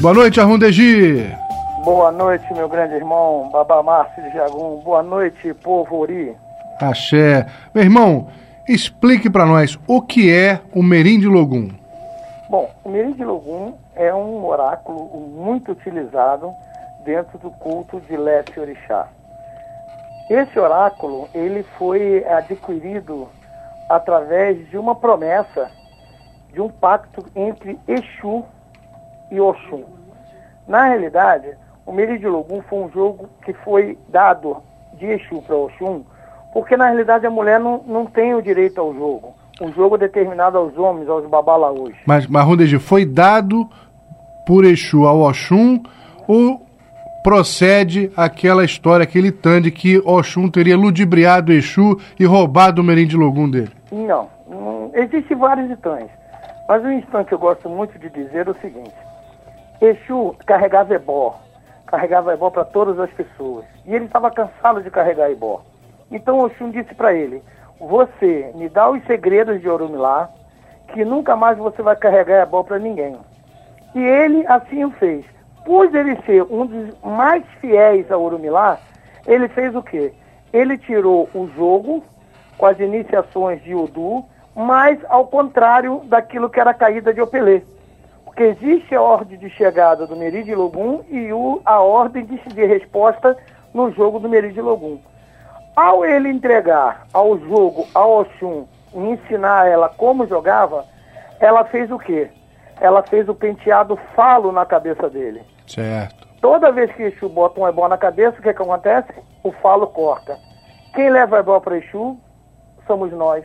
Boa noite, Arrundegi. Boa noite, meu grande irmão, Babá Márcio de Jagum. Boa noite, povo Ori. Axé. Meu irmão, explique para nós o que é o Mirim de Logum. Bom, o Mirim de Logum é um oráculo muito utilizado dentro do culto de Leste Orixá. Esse oráculo, ele foi adquirido através de uma promessa, de um pacto entre Exu e Oxum. Na realidade, o Mirim de Logum foi um jogo que foi dado de Exu para Oxum, porque na realidade a mulher não tem o direito ao jogo. Um jogo determinado aos homens, aos babalaús. Mas Arrundegi, foi dado por Exu ao Oxum ou procede aquela história, aquele tande que Oxum teria ludibriado Exu e roubado o Mirim de Logum dele? Não, existem vários itãs. Mas um instante que eu gosto muito de dizer é o seguinte: Exu carregava ebó para todas as pessoas. E ele estava cansado de carregar ebó. Então Oxum disse para ele: você me dá os segredos de Orumilá, que nunca mais você vai carregar ebó para ninguém. E ele assim o fez. Por ele ser um dos mais fiéis a Orumilá, ele fez o quê? Ele tirou o jogo com as iniciações de Odu, mas ao contrário daquilo que era a caída de Opelê. Porque existe a ordem de chegada do Mirim de Logum e a ordem de resposta no jogo do Mirim de Logum. Ao ele entregar ao jogo, ao Oxum, e ensinar ela como jogava, ela fez o quê? Ela fez o penteado falo na cabeça dele. Certo. Toda vez que Exu bota um ebó na cabeça, o que acontece? O falo corta. Quem leva ebó para Exu somos nós.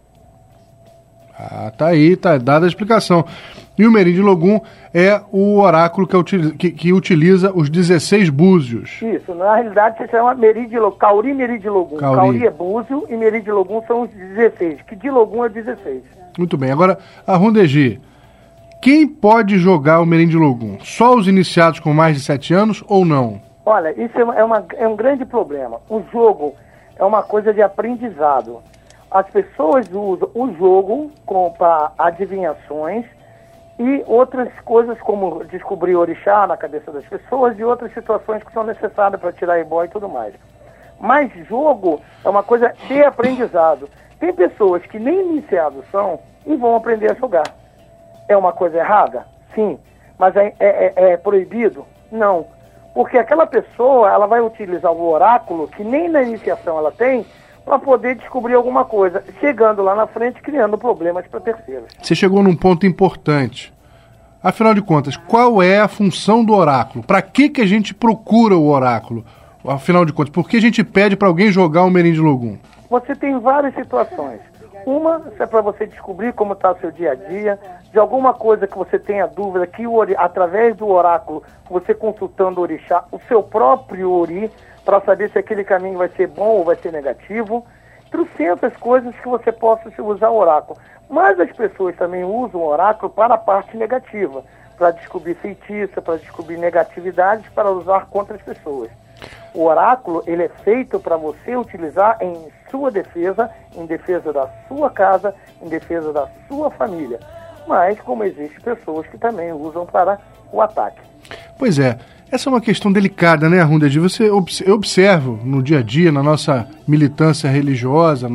Ah, tá aí, tá dada a explicação. E o Mirim de Logum é o oráculo que utiliza os 16 búzios. Isso, na realidade se chama Mirim de Logum, Cauri Mirim de Logum. Cauri é búzio e Mirim de Logum são os 16, que de Logum é 16. Muito bem, agora, Arrundegi, quem pode jogar o Mirim de Logum? Só os iniciados com mais de 7 anos ou não? Olha, isso é um grande problema. O jogo é uma coisa de aprendizado. As pessoas usam o jogo para adivinhações e outras coisas como descobrir orixá na cabeça das pessoas e outras situações que são necessárias para tirar ebó e tudo mais. Mas jogo é uma coisa de aprendizado. Tem pessoas que nem iniciados são e vão aprender a jogar. É uma coisa errada? Sim. Mas é proibido? Não. Porque aquela pessoa, ela vai utilizar o oráculo, que nem na iniciação ela tem, para poder descobrir alguma coisa, chegando lá na frente, criando problemas para terceiros. Você chegou num ponto importante. Afinal de contas, qual é a função do oráculo? Para que a gente procura o oráculo? Afinal de contas, por que a gente pede para alguém jogar o Mirim de Logum? Você tem várias situações. Uma é para você descobrir como está o seu dia a dia, de alguma coisa que você tenha dúvida, que através do oráculo, você consultando o orixá, o seu próprio ori, para saber se aquele caminho vai ser bom ou vai ser negativo. Trocentas coisas que você possa usar o oráculo. Mas as pessoas também usam o oráculo para a parte negativa, para descobrir feitiço, para descobrir negatividades, para usar contra as pessoas. O oráculo, ele é feito para você utilizar em sua defesa, em defesa da sua casa, em defesa da sua família. Mas, como existem pessoas que também usam para o ataque. Pois é. Essa é uma questão delicada, né, Arrundegi? Eu observo no dia a dia, na nossa militância religiosa,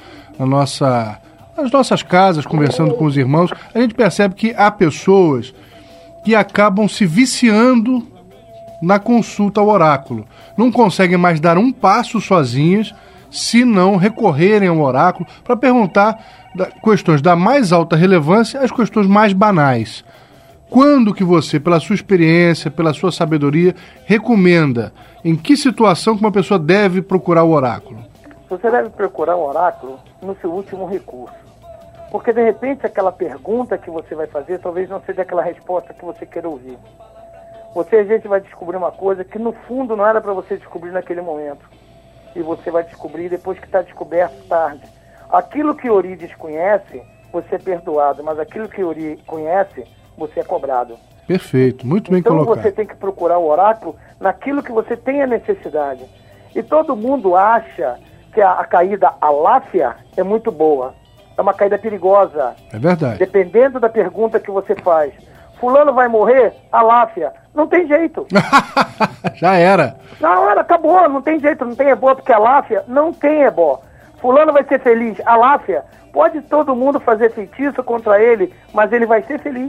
nas nossas casas, conversando com os irmãos, a gente percebe que há pessoas que acabam se viciando na consulta ao oráculo. Não conseguem mais dar um passo sozinhas se não recorrerem ao oráculo para perguntar questões da mais alta relevância às questões mais banais. Quando que você, pela sua experiência, pela sua sabedoria, recomenda, em que situação que uma pessoa deve procurar o oráculo? Você deve procurar o oráculo no seu último recurso. Porque, de repente, aquela pergunta que você vai fazer talvez não seja aquela resposta que você quer ouvir. Você, às vezes, vai descobrir uma coisa que, no fundo, não era para você descobrir naquele momento. E você vai descobrir depois que está descoberto tarde. Aquilo que Ori desconhece, você é perdoado. Mas aquilo que Ori conhece, você é cobrado. Perfeito, muito bem colocado. Então você tem que procurar o oráculo naquilo que você tem a necessidade. E todo mundo acha que a caída aláfia é muito boa. É uma caída perigosa. É verdade. Dependendo da pergunta que você faz. fulano vai morrer, aláfia. Não tem jeito. Já era. Na hora, acabou, não tem jeito, não tem ebó, porque aláfia não tem ebó. Fulano vai ser feliz, aláfia. Pode todo mundo fazer feitiço contra ele, mas ele vai ser feliz.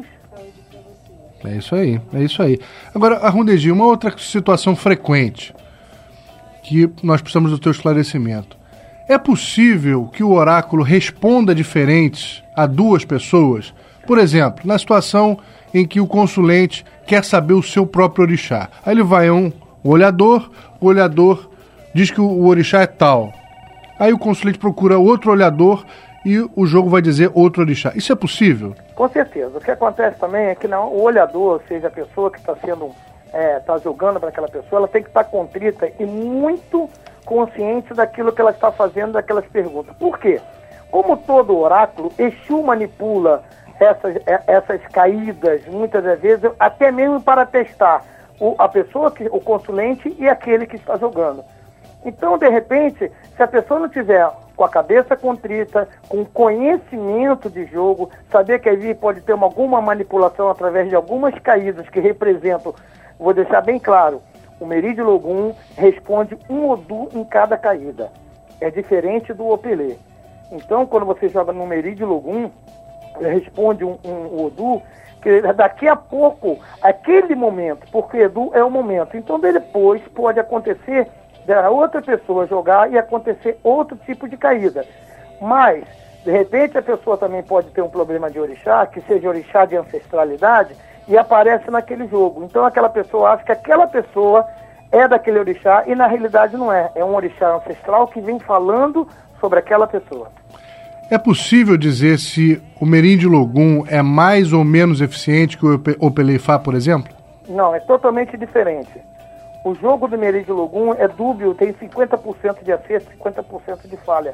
É isso aí, é isso aí. Agora, Arrundegi, uma outra situação frequente que nós precisamos do teu esclarecimento. É possível que o oráculo responda diferentes a duas pessoas? Por exemplo, na situação em que o consulente quer saber o seu próprio orixá. Aí ele vai a um olhador, o olhador diz que o orixá é tal. Aí o consulente procura outro olhador e o jogo vai dizer outro orixá. Isso é possível? Com certeza. O que acontece também é que o olhador, ou seja, a pessoa que está sendo, está jogando para aquela pessoa, ela tem que estar contrita e muito consciente daquilo que ela está fazendo, daquelas perguntas. Por quê? Como todo oráculo, Exu manipula essas caídas, muitas das vezes, até mesmo para testar a pessoa, o consulente e aquele que está jogando. Então, de repente, se a pessoa não tiver com a cabeça contrita, com conhecimento de jogo, saber que ali pode ter alguma manipulação através de algumas caídas que representam, vou deixar bem claro, o Meri de Logum responde um Odu em cada caída. É diferente do Opelê. Então, quando você joga no Meri de Logum, responde um Odu, que daqui a pouco, aquele momento, porque Edu é o momento. Então, depois pode acontecer da outra pessoa jogar e acontecer outro tipo de caída. Mas, de repente, a pessoa também pode ter um problema de orixá, que seja orixá de ancestralidade, e aparece naquele jogo. Então, aquela pessoa acha que aquela pessoa é daquele orixá, e na realidade não é. É um orixá ancestral que vem falando sobre aquela pessoa. É possível dizer se o Merim de Logum é mais ou menos eficiente que o Opelê-Fá, por exemplo? Não, é totalmente diferente. O jogo do Meri de Logum é dúbio, tem 50% de acerto, 50% de falha.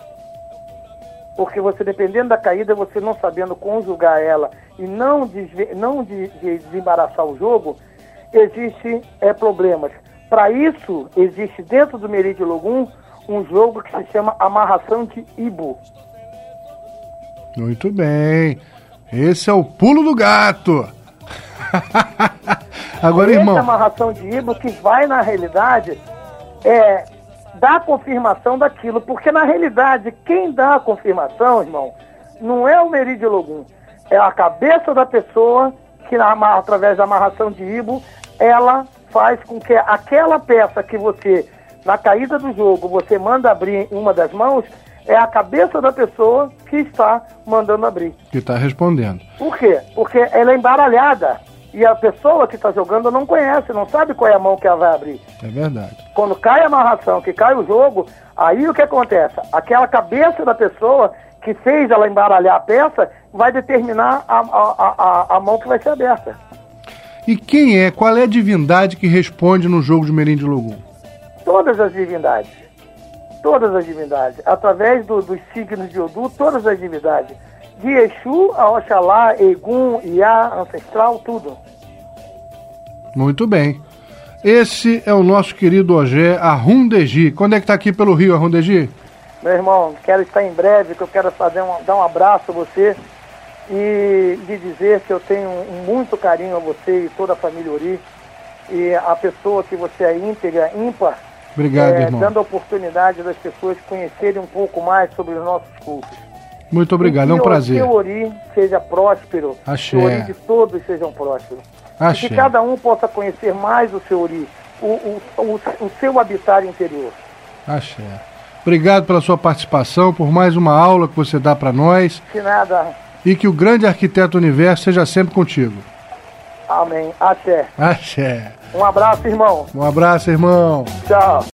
Porque você, dependendo da caída, você não sabendo conjugar ela e não desembaraçar o jogo, existe problemas. Para isso, existe dentro do Meri de Logum um jogo que se chama Amarração de Ibo. Muito bem. Esse é o pulo do gato. Agora, irmão, essa amarração de Ibo que vai, na realidade, dar a confirmação daquilo. Porque, na realidade, quem dá a confirmação, irmão, não é o Meri de Logum. É a cabeça da pessoa que, através da amarração de Ibo, ela faz com que aquela peça que você, na caída do jogo, você manda abrir em uma das mãos, é a cabeça da pessoa que está mandando abrir. Que está respondendo. Por quê? Porque ela é embaralhada. E a pessoa que está jogando não conhece, não sabe qual é a mão que ela vai abrir. É verdade. Quando cai a amarração, que cai o jogo, aí o que acontece? Aquela cabeça da pessoa que fez ela embaralhar a peça vai determinar a mão que vai ser aberta. E qual é a divindade que responde no jogo de Merim de Logum? Todas as divindades. Todas as divindades. Através dos signos de Odu, todas as divindades. De Exu, a Oxalá, Egum, Iá, Ancestral, tudo. Muito bem. Esse é o nosso querido Ogé Arrundegi. Quando é que está aqui pelo Rio, Arrundegi? Meu irmão, quero estar em breve, que eu quero dar um abraço a você e lhe dizer que eu tenho muito carinho a você e toda a família Ori. E a pessoa que você é íntegra, ímpar, obrigado, irmão. Dando a oportunidade das pessoas conhecerem um pouco mais sobre os nossos cultos. Muito obrigado, é um prazer. Que o Ori seja próspero, Axé. que o Ori de todos sejam prósperos. Axé. E que cada um possa conhecer mais o seu Ori, o seu habitat interior. Axé. Obrigado pela sua participação, por mais uma aula que você dá para nós. De nada. E que o grande arquiteto do universo seja sempre contigo. Amém. Axé. Axé. Um abraço, irmão. Um abraço, irmão. Tchau.